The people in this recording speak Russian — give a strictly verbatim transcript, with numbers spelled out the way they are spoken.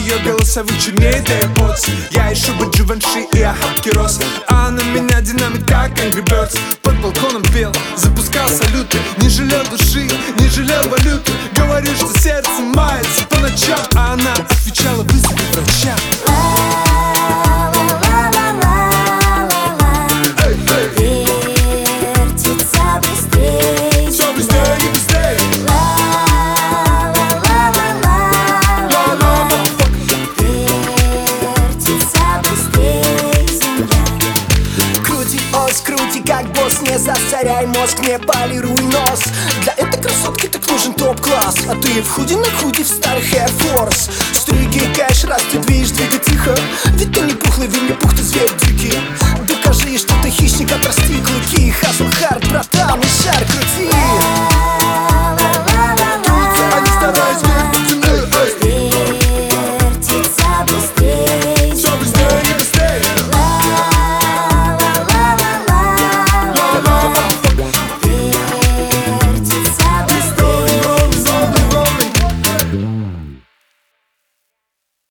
ее голосовых чернеет AirPods. Я ищу бы Givenchy и охапки роз, а она меня динамит как Angry Birds. Под балконом пел, запускал салюты, не жалел души, не жалел валюты. Говорю, что сердце мается по ночам, а она отвечала: вызови врача. Как босс, не засоряй мозг, не полируй нос. Для этой красотки так нужен топ-класс, а ты в худи на худи в старых Air Force. Стриги кэш, раз ты движ, двигай тихо, ведь ты не пухлый, Винни-Пух, ты зверь дикий. Докажи, что ты хищник, отрасти клыки. Хасл хард, братан.